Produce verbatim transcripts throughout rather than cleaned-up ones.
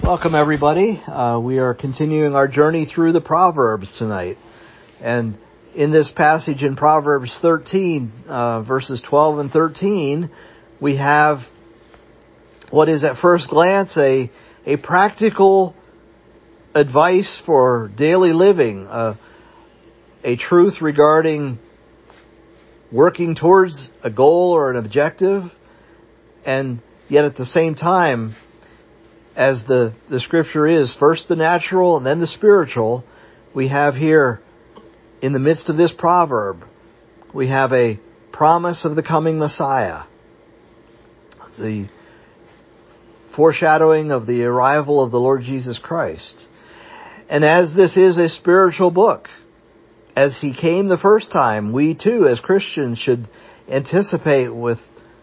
Welcome, everybody. Uh, we are continuing our journey through the Proverbs tonight. And in this passage in Proverbs thirteen, uh, verses twelve and thirteen, we have what is at first glance a, a practical advice for daily living, uh, a truth regarding working towards a goal or an objective, and yet at the same time, as the, the scripture is, first the natural and then the spiritual, we have here, in the midst of this proverb, we have a promise of the coming Messiah, the foreshadowing of the arrival of the Lord Jesus Christ. And as this is a spiritual book, as He came the first time, we too, as Christians, should anticipate with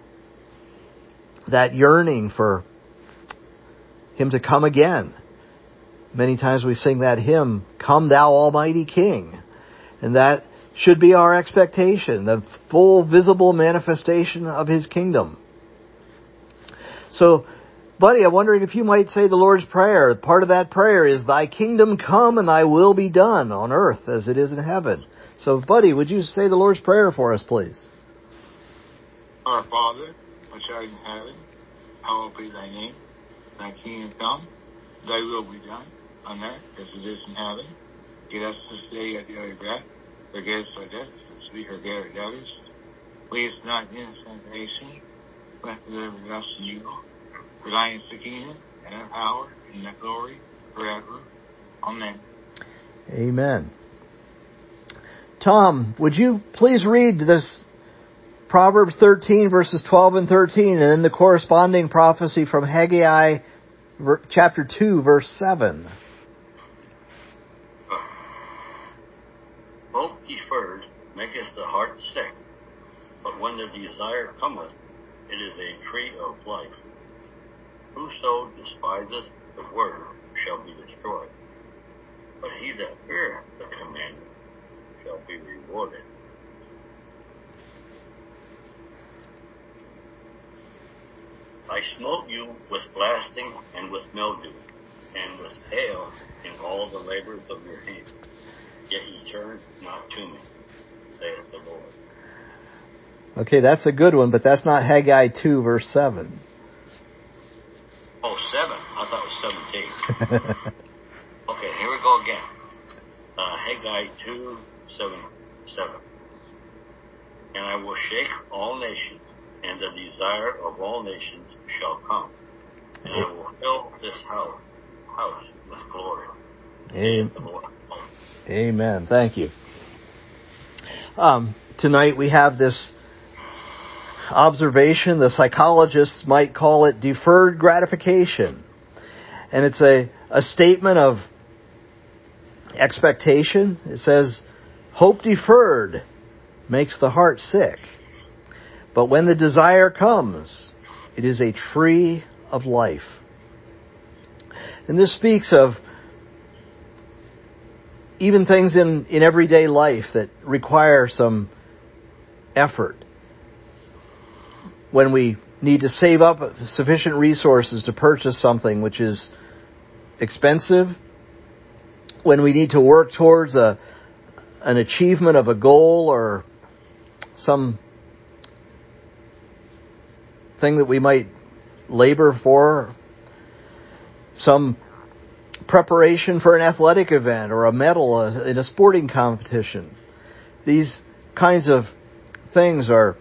that yearning for Him to come again. Many times we sing that hymn, "Come Thou Almighty King." And that should be our expectation, the full visible manifestation of His kingdom. So, buddy, I'm wondering if you might say the Lord's Prayer. Part of that prayer is, "Thy kingdom come and Thy will be done on earth as it is in heaven." So, buddy, would you say the Lord's Prayer for us, please? Our Father, which art in heaven, hallowed be Thy name. Thy kingdom come, Thy will be done, on earth as it is in heaven. Give us this day our daily bread. Forgive us our debts, as we forgive our debtors. Lead us not into temptation, but deliver us from evil. For Thine is the kingdom, and the power, and the glory, forever. Amen. Amen. Tom, would you please read this Proverbs thirteen, verses twelve and thirteen, and then the corresponding prophecy from Haggai, chapter two, verse seven. Hope deferred maketh the heart sick, but when the desire cometh, it is a tree of life. Whoso despiseth the word shall be destroyed, but he that heareth the commandment shall be rewarded. I smote you with blasting and with mildew, and with hail in all the labors of your hand. Yet ye turned not to me, saith the Lord. Okay, that's a good one, but that's not Haggai two, verse seven. Oh, seven? I thought it was seventeen. Okay, here we go again. Uh, Haggai two, seven, seven. And I will shake all nations, and the desire of all nations shall come, and I will fill this house, house with glory. Amen. Amen. Thank you. Um, tonight we have this observation, the psychologists might call it deferred gratification. And it's a, a statement of expectation. It says, hope deferred makes the heart sick. But when the desire comes, it is a tree of life. And this speaks of even things in, in everyday life that require some effort. When we need to save up sufficient resources to purchase something which is expensive, when we need to work towards a an achievement of a goal or some thing that we might labor for, some preparation for an athletic event or a medal in a sporting competition. These kinds of things are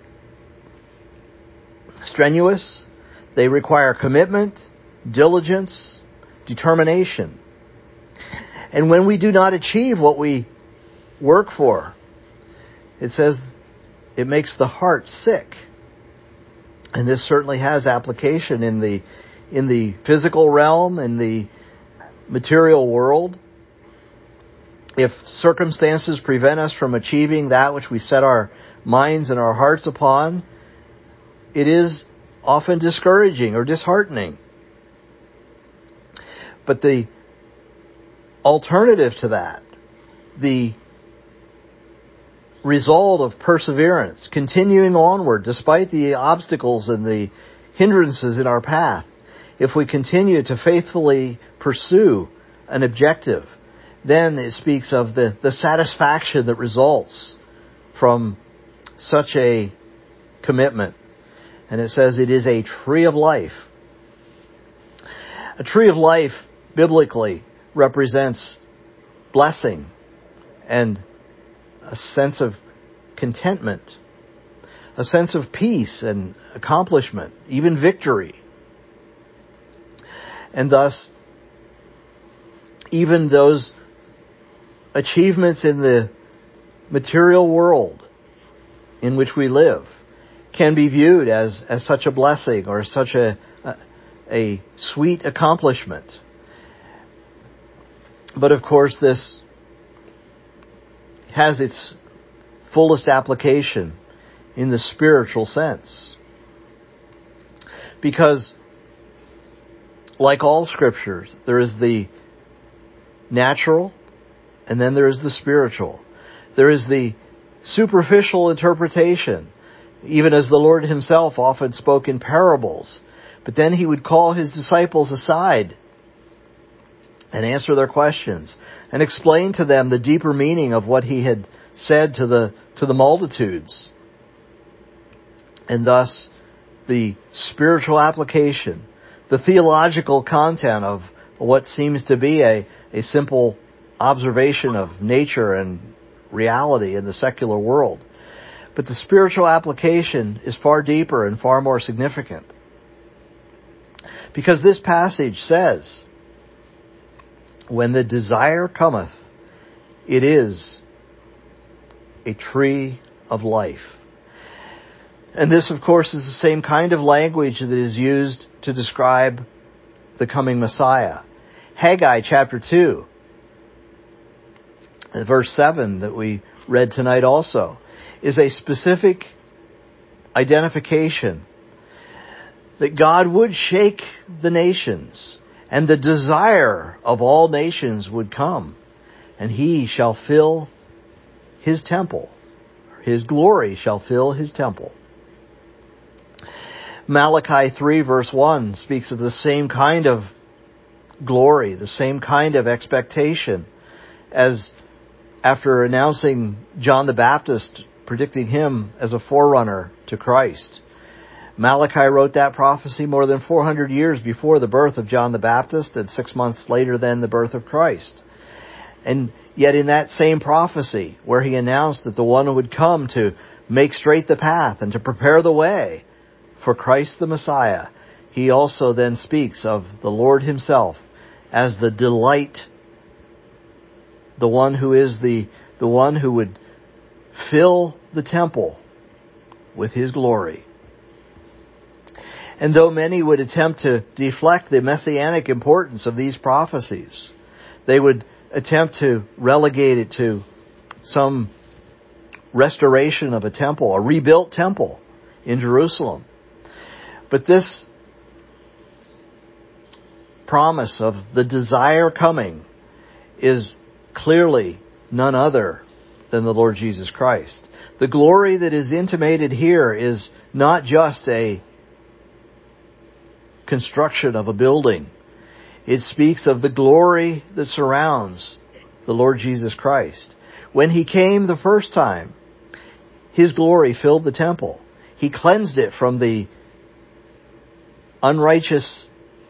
strenuous. They require commitment, diligence, determination. And when we do not achieve what we work for, it says it makes the heart sick. And this certainly has application in the in the physical realm, in the material world. If circumstances prevent us from achieving that which we set our minds and our hearts upon, it is often discouraging or disheartening. But the alternative to that, the result of perseverance, continuing onward despite the obstacles and the hindrances in our path, if we continue to faithfully pursue an objective, then it speaks of the, the satisfaction that results from such a commitment. And it says it is a tree of life. A tree of life, biblically, represents blessing and a sense of contentment, a sense of peace and accomplishment, even victory. And thus, even those achievements in the material world in which we live can be viewed as, as such a blessing or such a, a, a sweet accomplishment. But of course, this has its fullest application in the spiritual sense. Because, like all scriptures, there is the natural and then there is the spiritual. There is the superficial interpretation, even as the Lord himself often spoke in parables. But then he would call his disciples aside and answer their questions and explain to them the deeper meaning of what he had said to the to the multitudes. And thus, the spiritual application, the theological content of what seems to be a, a simple observation of nature and reality in the secular world. But the spiritual application is far deeper and far more significant. Because this passage says, when the desire cometh, it is a tree of life. And this, of course, is the same kind of language that is used to describe the coming Messiah. Haggai chapter two, verse seven that we read tonight also, is a specific identification that God would shake the nations, and the desire of all nations would come, and he shall fill his temple. His glory shall fill his temple. Malachi three verse one speaks of the same kind of glory, the same kind of expectation, as after announcing John the Baptist, predicting him as a forerunner to Christ. Malachi wrote that prophecy more than four hundred years before the birth of John the Baptist and six months later than the birth of Christ. And yet in that same prophecy, where he announced that the one would come to make straight the path and to prepare the way for Christ the Messiah, he also then speaks of the Lord himself as the delight, the one who is the, the one who would fill the temple with his glory. And though many would attempt to deflect the messianic importance of these prophecies, they would attempt to relegate it to some restoration of a temple, a rebuilt temple in Jerusalem. But this promise of the desire coming is clearly none other than the Lord Jesus Christ. The glory that is intimated here is not just a construction of a building. It speaks of the glory that surrounds the Lord Jesus Christ. When he came the first time, his glory filled the temple. He cleansed it from the unrighteous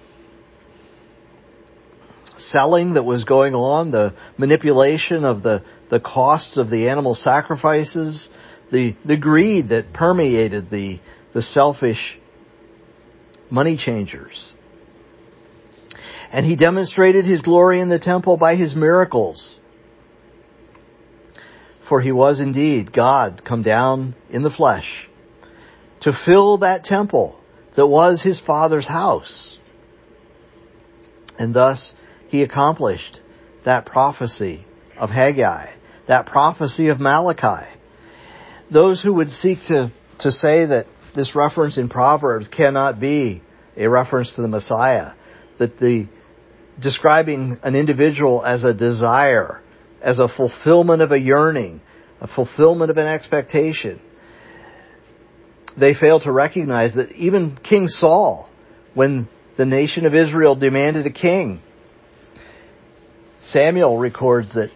selling that was going on, the manipulation of the, the costs of the animal sacrifices, the, the greed that permeated the, the selfish money changers. And he demonstrated his glory in the temple by his miracles. For he was indeed God come down in the flesh to fill that temple that was his Father's house. And thus he accomplished that prophecy of Haggai, that prophecy of Malachi. Those who would seek to, to say that this reference in Proverbs cannot be a reference to the Messiah, that the describing an individual as a desire, as a fulfillment of a yearning, a fulfillment of an expectation, they fail to recognize that even King Saul, when the nation of Israel demanded a king. Samuel records that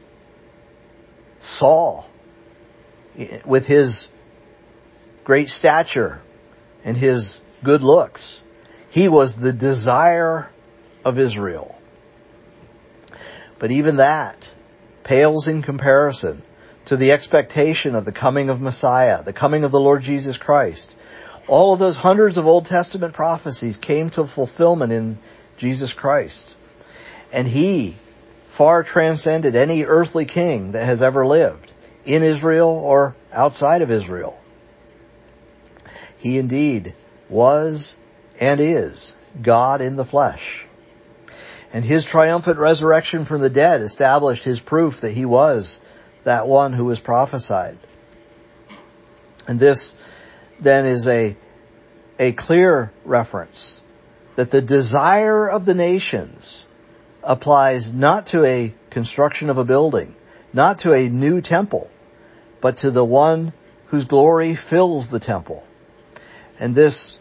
Saul, with his great stature and his good looks, he was the desire of Israel. But even that pales in comparison to the expectation of the coming of Messiah, the coming of the Lord Jesus Christ. All of those hundreds of Old Testament prophecies came to fulfillment in Jesus Christ. And He far transcended any earthly king that has ever lived, in Israel or outside of Israel. He indeed was and is God in the flesh. And His triumphant resurrection from the dead established His proof that He was that one who was prophesied. And this then is a, a clear reference that the desire of the nations applies not to a construction of a building, not to a new temple, but to the one whose glory fills the temple. And this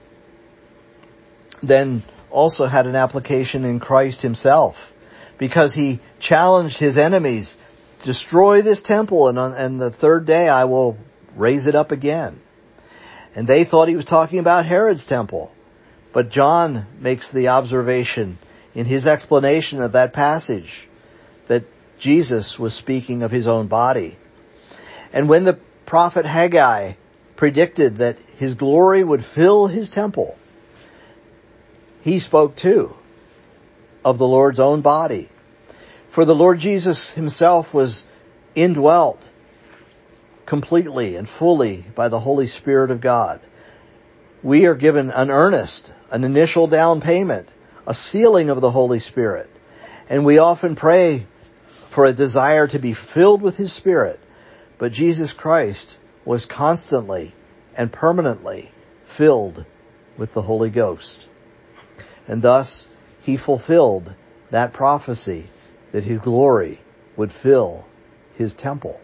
then also had an application in Christ Himself, because He challenged His enemies, destroy this temple, and on and the third day I will raise it up again. And they thought He was talking about Herod's temple. But John makes the observation in his explanation of that passage that Jesus was speaking of His own body. And when the prophet Haggai predicted that His glory would fill His temple, he spoke too of the Lord's own body. For the Lord Jesus Himself was indwelt completely and fully by the Holy Spirit of God. We are given an earnest, an initial down payment, a sealing of the Holy Spirit. And we often pray for a desire to be filled with His Spirit. But Jesus Christ was constantly and permanently filled with the Holy Ghost. And thus He fulfilled that prophecy that His glory would fill His temple.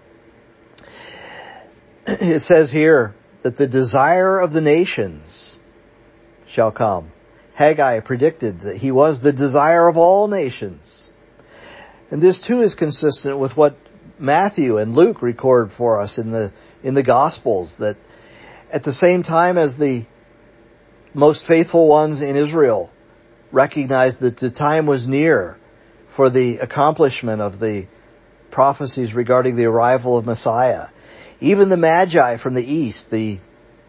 It says here that the desire of the nations shall come. Haggai predicted that He was the desire of all nations. And this too is consistent with what Matthew and Luke record for us in the in the Gospels, that at the same time as the most faithful ones in Israel recognized that the time was near for the accomplishment of the prophecies regarding the arrival of Messiah, even the Magi from the east, the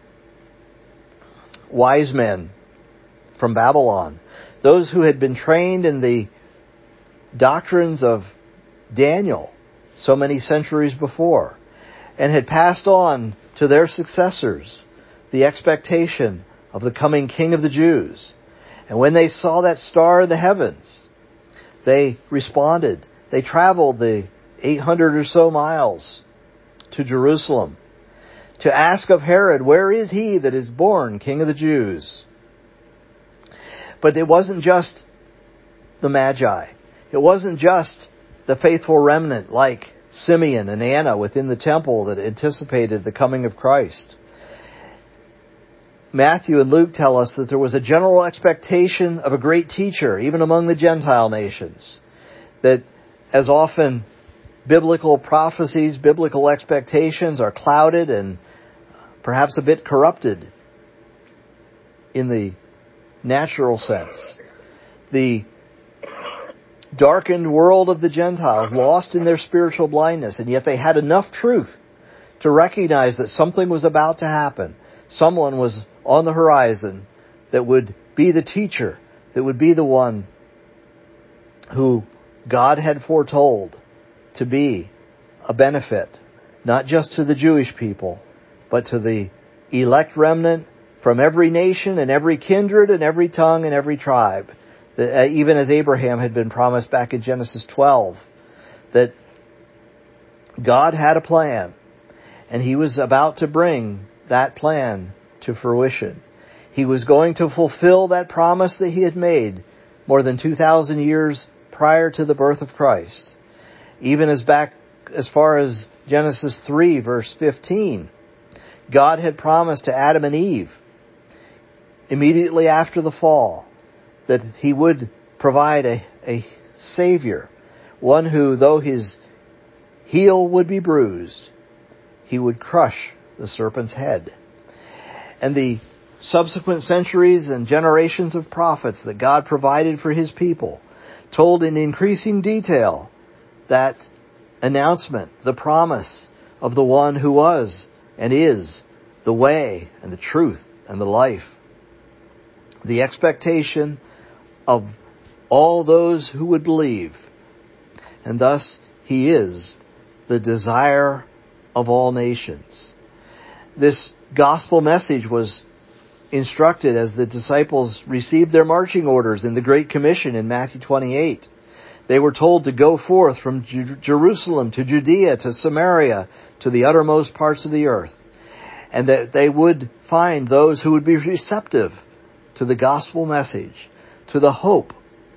wise men from Babylon, those who had been trained in the doctrines of Daniel so many centuries before, and had passed on to their successors the expectation of the coming King of the Jews. And when they saw that star in the heavens, they responded. They traveled the eight hundred or so miles to Jerusalem to ask of Herod, where is He that is born King of the Jews? But it wasn't just the Magi. It wasn't just the faithful remnant like Simeon and Anna within the temple that anticipated the coming of Christ. Matthew and Luke tell us that there was a general expectation of a great teacher, even among the Gentile nations. That as often biblical prophecies, biblical expectations are clouded and perhaps a bit corrupted in the natural sense. The darkened world of the Gentiles, lost in their spiritual blindness, and yet they had enough truth to recognize that something was about to happen. Someone was on the horizon that would be the teacher, that would be the one who God had foretold to be a benefit, not just to the Jewish people, but to the elect remnant from every nation and every kindred and every tongue and every tribe. That, uh, even as Abraham had been promised back in Genesis twelve, that God had a plan, and He was about to bring that plan to fruition. He was going to fulfill that promise that He had made more than two thousand years prior to the birth of Christ. Even as back as far as Genesis three, verse fifteen, God had promised to Adam and Eve, immediately after the fall, that he would provide a, a Savior, one who, though his heel would be bruised, he would crush the serpent's head. And the subsequent centuries and generations of prophets that God provided for his people told in increasing detail that announcement, the promise of the one who was and is the way and the truth and the life. The expectation of all those who would believe. And thus he is the desire of all nations. This gospel message was instructed as the disciples received their marching orders in the Great Commission in Matthew twenty-eight. They were told to go forth from Jerusalem to Judea to Samaria to the uttermost parts of the earth, and that they would find those who would be receptive to the gospel message, to the hope,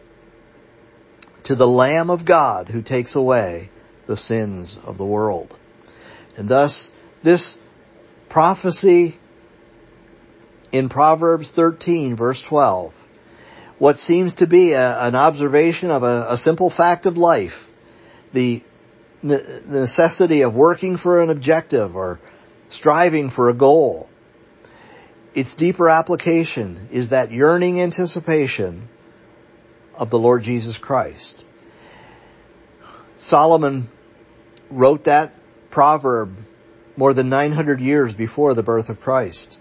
to the Lamb of God who takes away the sins of the world. And thus, this prophecy in Proverbs thirteen, verse twelve, what seems to be a, an observation of a, a simple fact of life, the, the necessity of working for an objective or striving for a goal. Its deeper application is that yearning anticipation of the Lord Jesus Christ. Solomon wrote that proverb more than nine hundred years before the birth of Christ.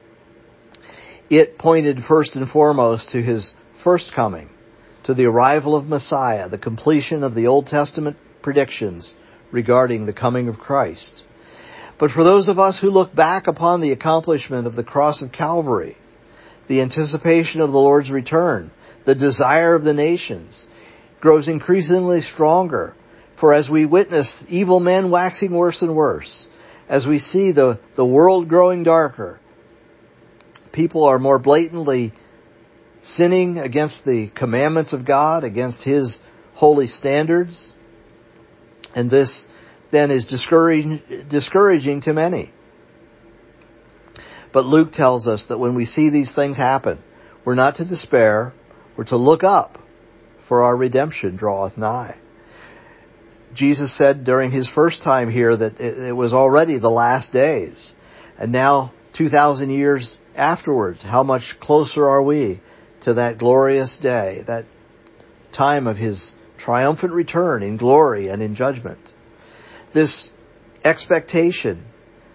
It pointed first and foremost to his first coming, to the arrival of Messiah, the completion of the Old Testament predictions regarding the coming of Christ. But for those of us who look back upon the accomplishment of the cross of Calvary, the anticipation of the Lord's return, the desire of the nations, grows increasingly stronger. For as we witness evil men waxing worse and worse, as we see the, the world growing darker, people are more blatantly sinning against the commandments of God, against His holy standards. And this then is discouraging, discouraging to many. But Luke tells us that when we see these things happen, we're not to despair, we're to look up, for our redemption draweth nigh. Jesus said during His first time here that it was already the last days. And now, two thousand years afterwards, how much closer are we to that glorious day, that time of His triumphant return in glory and in judgment. This expectation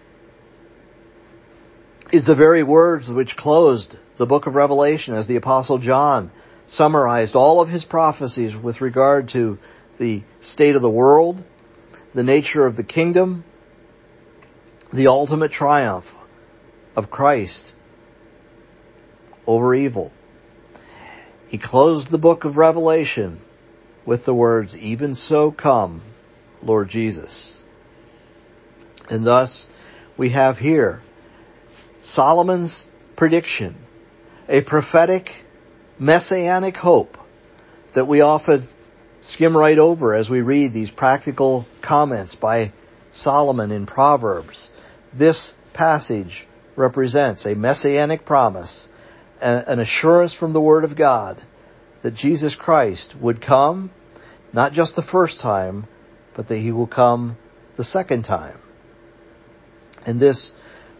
is the very words which closed the book of Revelation as the Apostle John summarized all of his prophecies with regard to the state of the world, the nature of the kingdom, the ultimate triumph of Christ over evil. He closed the book of Revelation with the words, "Even so come, Lord Jesus." And thus we have here Solomon's prediction, a prophetic messianic hope that we often skim right over as we read these practical comments by Solomon in Proverbs. This passage represents a messianic promise, an assurance from the Word of God that Jesus Christ would come, not just the first time, but that He will come the second time. And this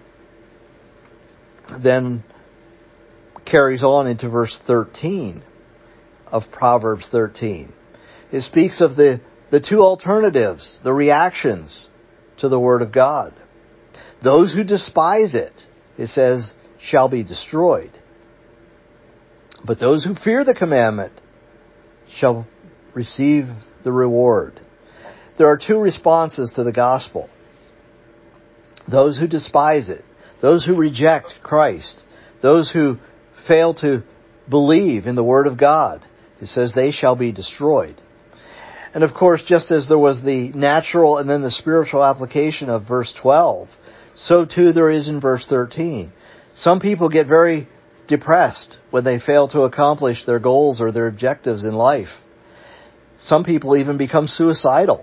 then carries on into verse thirteen of Proverbs thirteen. It speaks of the, the two alternatives, the reactions to the Word of God. Those who despise it, it says, shall be destroyed. But those who fear the commandment shall receive the reward. There are two responses to the gospel. Those who despise it, those who reject Christ, those who fail to believe in the Word of God, it says they shall be destroyed. And of course, just as there was the natural and then the spiritual application of verse twelve, so too there is in verse thirteen. Some people get very depressed when they fail to accomplish their goals or their objectives in life. Some people even become suicidal.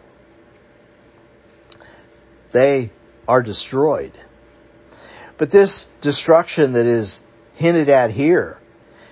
They are destroyed. But this destruction that is hinted at here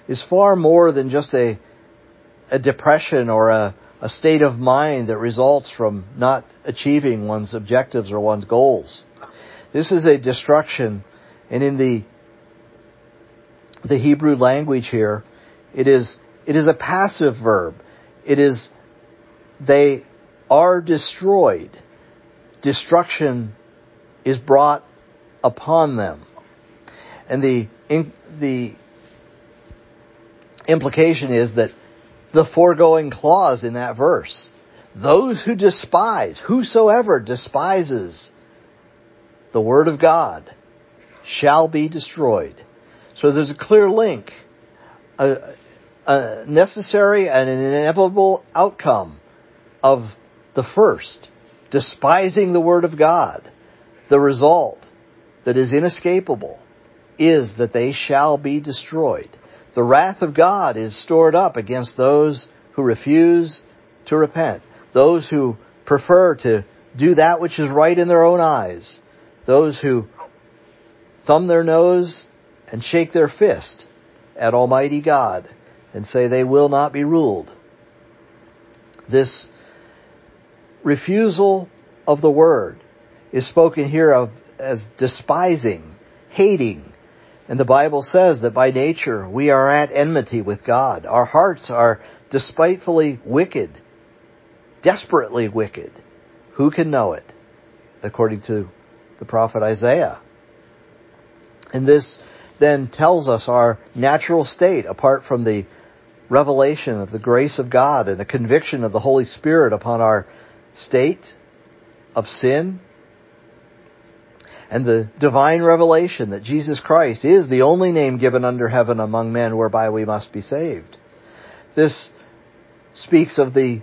is far more than just a, a depression or a, a state of mind that results from not achieving one's objectives or one's goals. This is a destruction, and in the the Hebrew language here, it is it is a passive verb. It is they are destroyed. Destruction is brought upon them. And the in, the implication is that the foregoing clause in that verse, those who despise, whosoever despises the word of God shall be destroyed. So there's a clear link, a, a necessary and an inevitable outcome of the first, despising the word of God. The result that is inescapable is that they shall be destroyed. The wrath of God is stored up against those who refuse to repent, those who prefer to do that which is right in their own eyes, those who thumb their nose and shake their fist at Almighty God and say they will not be ruled. This refusal of the word is spoken here of as despising, hating. And the Bible says that by nature we are at enmity with God. Our hearts are despitefully wicked, desperately wicked. Who can know it? According to the prophet Isaiah. And this then tells us our natural state apart from the revelation of the grace of God and the conviction of the Holy Spirit upon our state of sin, and the divine revelation that Jesus Christ is the only name given under heaven among men whereby we must be saved. This speaks of the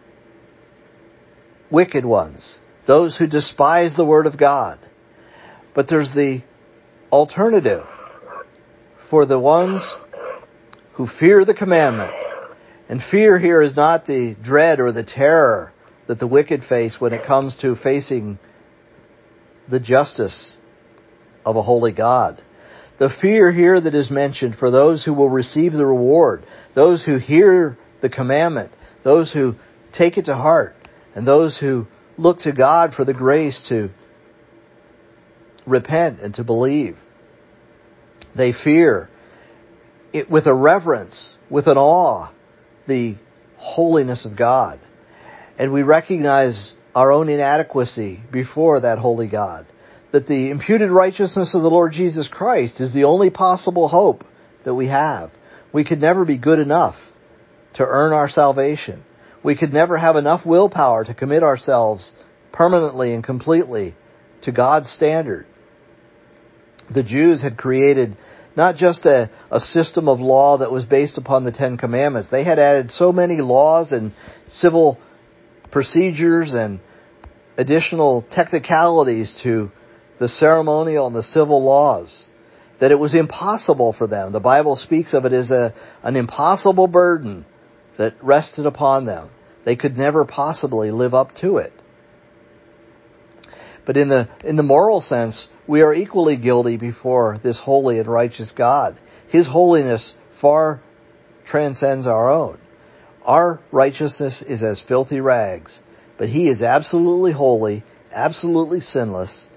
wicked ones, those who despise the word of God. But there's the alternative for the ones who fear the commandment. And fear here is not the dread or the terror that the wicked face when it comes to facing the justice of a holy God. The fear here that is mentioned for those who will receive the reward, those who hear the commandment, those who take it to heart, and those who look to God for the grace to repent and to believe. They fear it with a reverence, with an awe, the holiness of God. And we recognize our own inadequacy before that holy God. That the imputed righteousness of the Lord Jesus Christ is the only possible hope that we have. We could never be good enough to earn our salvation. We could never have enough willpower to commit ourselves permanently and completely to God's standard. The Jews had created not just a, a system of law that was based upon the Ten Commandments. They had added so many laws and civil procedures and additional technicalities to the ceremonial and the civil laws that it was impossible for them. The Bible speaks of it as a, an impossible burden that rested upon them. They could never possibly live up to it. But in the in the moral sense, we are equally guilty before this holy and righteous God. His holiness far transcends our own. Our righteousness is as filthy rags, but He is absolutely holy, absolutely sinless,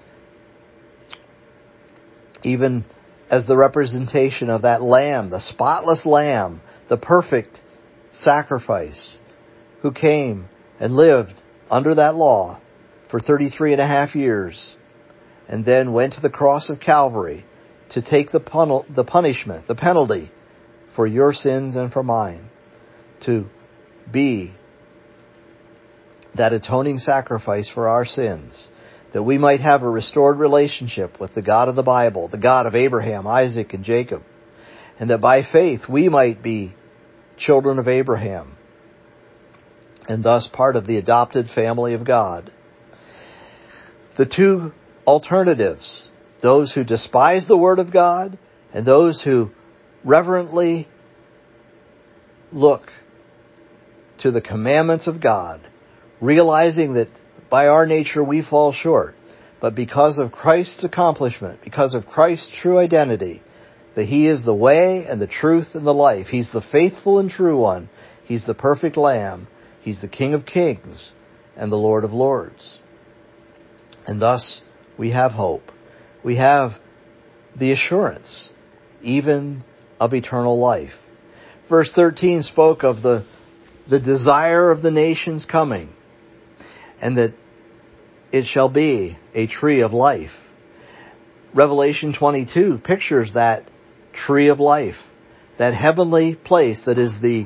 even as the representation of that Lamb, the spotless Lamb, the perfect sacrifice, who came and lived under that law for thirty-three and a half years, and then went to the cross of Calvary to take the pun- the punishment, the penalty for your sins and for mine, to be that atoning sacrifice for our sins, that we might have a restored relationship with the God of the Bible, the God of Abraham, Isaac, and Jacob, and that by faith we might be children of Abraham, and thus part of the adopted family of God. The two alternatives, those who despise the Word of God and those who reverently look to the commandments of God, realizing that by our nature we fall short, but because of Christ's accomplishment, because of Christ's true identity, that He is the way and the truth and the life. He's the faithful and true one. He's the perfect Lamb. He's the King of kings and the Lord of lords. And thus we have hope. We have the assurance, even of eternal life. Verse thirteen spoke of the, the desire of the nations coming, and that it shall be a tree of life. Revelation twenty-two pictures that tree of life, that heavenly place that is the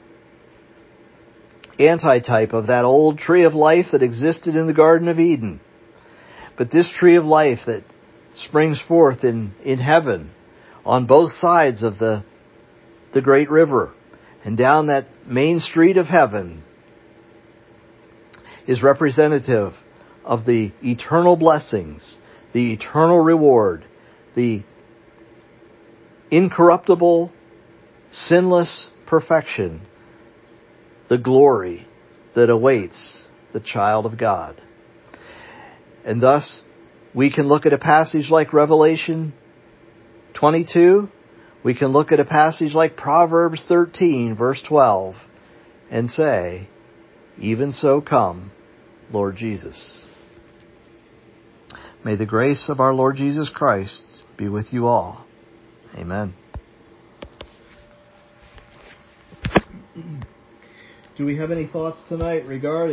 antitype of that old tree of life that existed in the Garden of Eden. But this tree of life that springs forth in, in heaven on both sides of the, the great river and down that main street of heaven is representative of the eternal blessings, the eternal reward, the incorruptible, sinless perfection, the glory that awaits the child of God. And thus, we can look at a passage like Revelation twenty-two, we can look at a passage like Proverbs thirteen, verse twelve, and say, even so come, Lord Jesus. May the grace of our Lord Jesus Christ be with you all. Amen. Do we have any thoughts tonight regarding